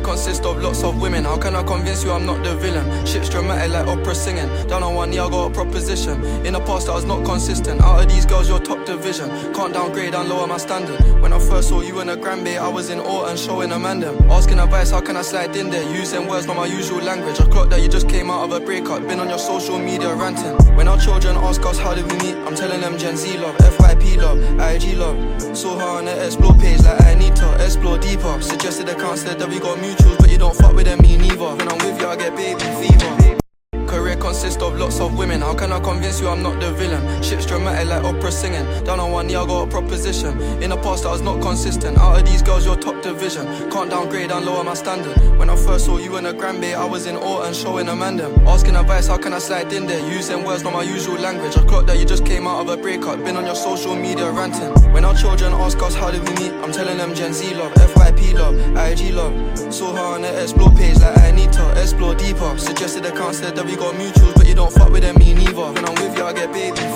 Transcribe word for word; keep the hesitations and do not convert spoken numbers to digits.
consists of lots of women. How can I convince you I'm not the villain? Shit's dramatic like opera singing. Down on one knee I got a proposition. In the past I was not consistent. Out of these girls you're top division. Can't downgrade and lower my standard. When I first saw you in a grand bay I was in awe and showing a man them. Asking advice, how can I slide in there? Using words not my usual language. I clocked that you just came out of a breakup. Been on your social media ranting. When our children ask us how did we meet, I'm telling them Gen Z love, F Y P love, I G love. Saw her on the Explore page like I need to explore deeper. Suggested accounts said that we got mutuals, but you don't fuck with them, me neither. When I'm with you I get baby fever. Career consists of lots of women. How can I convince you I'm not the villain? Shit's dramatic like opera singing. Down on one knee I got a proposition. In the past I was not consistent. Out of these girls you're top division. Can't downgrade and lower my standard. When I first saw you in a grand bay I was in awe and showing a man them. Asking advice, how can I slide in there? Using words not my usual language. I clocked that you just came out of a breakup. Been on your social media ranting. When our children ask us how did we meet, I'm telling them Gen Z love, F Y P love, I G love. Saw her on the Explore page like I need to explore deeper. Suggested accounts said that we got mutuals, but you don't fuck with them, me neither. When I'm with you I get baby